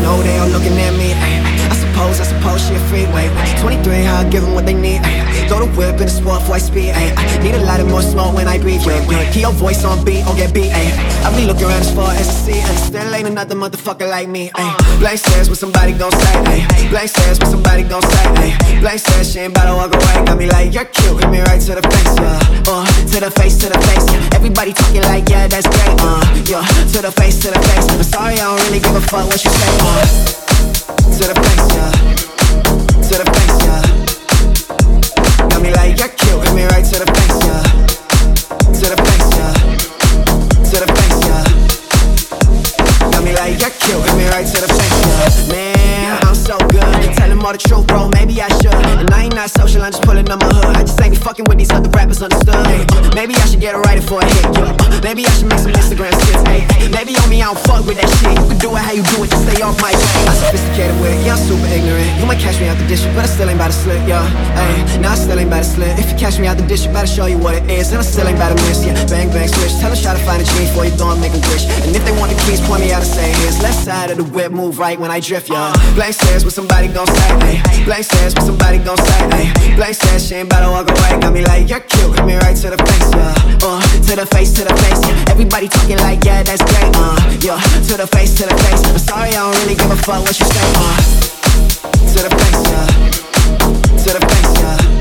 know they all looking at me. I suppose she a freeway. 23, I'll give them what they need. Go to whip in the sport for speed. I need a lot of more smoke when I breathe. Hear your voice on beat or get beat. I be looking around as far as I see. Still ain't another motherfucker like me. Blank says what somebody gon' say. Blank says what somebody gon' say. Blank says she ain't bout to walk away. Got me like, you're cute, hit me right to the face, to the face, to the face. Everybody talking like, yeah, that's great, yeah. To the face, to the face. I'm sorry, I don't really give a fuck what you say, to the face, yeah. To the face, yeah. Got me like, you're cute, hit me right to the face, yeah. To the face, yeah. To the face, yeah. Got me like, you're cute, hit me right to the face, yeah. Man, I'm so good, tell them all the truth, bro, maybe I should. And I ain't not social, I'm just pulling on my hood. I just ain't be fucking with these other rappers, understood. Maybe I should get a writer for a hit, maybe I should make some Instagram skits, maybe on me I don't fuck with that shit. You can do it how you do it, just stay off my way. I'm sophisticated with it, yeah, I'm super ignorant. You might catch me out the district, but I still ain't bout to slip, yeah. Nah, I still ain't bout to slip. If you catch me out the district, better show you what it is. And I still ain't bout to miss, yeah. Bang, bang, switch. Tell them try to find a dream before you go and make a wish. And if they want the keys, point me out and say, here's left side of the whip, move right when I drift, yeah. Blank says what somebody gon' say, blank says what somebody gon' say, blank says she ain't bout to walk away. Got me like, you're cute, hit me right to the face, yeah. To the face, to the face, yeah. Everybody talking like, yeah, that's great, yeah. To the face, to the face. I'm sorry, I don't really give a fuck what you say, to the face, yeah. To the face, yeah.